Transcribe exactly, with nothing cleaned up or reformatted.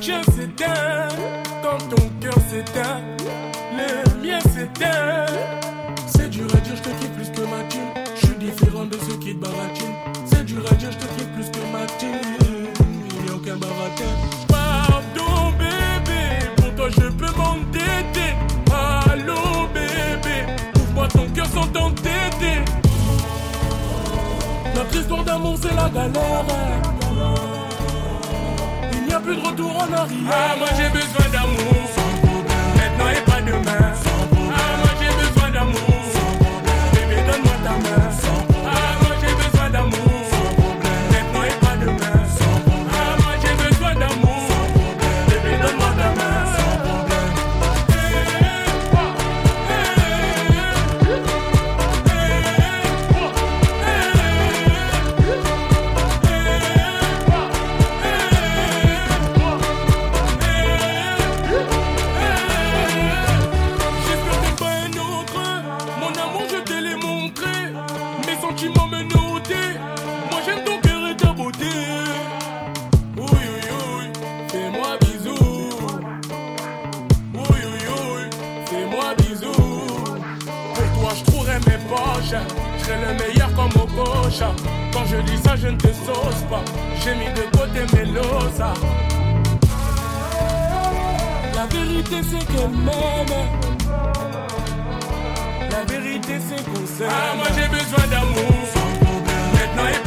tien s'éteint, quand ton cœur s'éteint, le mien s'éteint. C'est dur à dire, je te kiffe plus que ma team. Je suis différent de ceux qui te baratinent. C'est dur à dire, je te kiffe plus que ma team. Il n'y a aucun baratin. Pardon bébé, pour toi je peux m'entêter. Allô bébé, ouvre-moi ton cœur sans t'entêter. Notre histoire d'amour c'est la galère. Il n'y a plus de retour en arrière. Ah moi j'ai besoin d'amour, maintenant et pas demain. Ah moi j'ai besoin d'amour, bébé donne-moi ta main. Ah moi j'ai besoin d'amour, maintenant et pas demain. Ah moi j'ai besoin d'amour, bébé donne-moi ta main. Je serai le meilleur comme au gauche. Quand je dis ça, je ne te sauce pas. J'ai mis de côté mes losas. La vérité, c'est qu'elle m'aime. La vérité, c'est qu'on s'aime. Ah, moi j'ai besoin d'amour. Maintenant,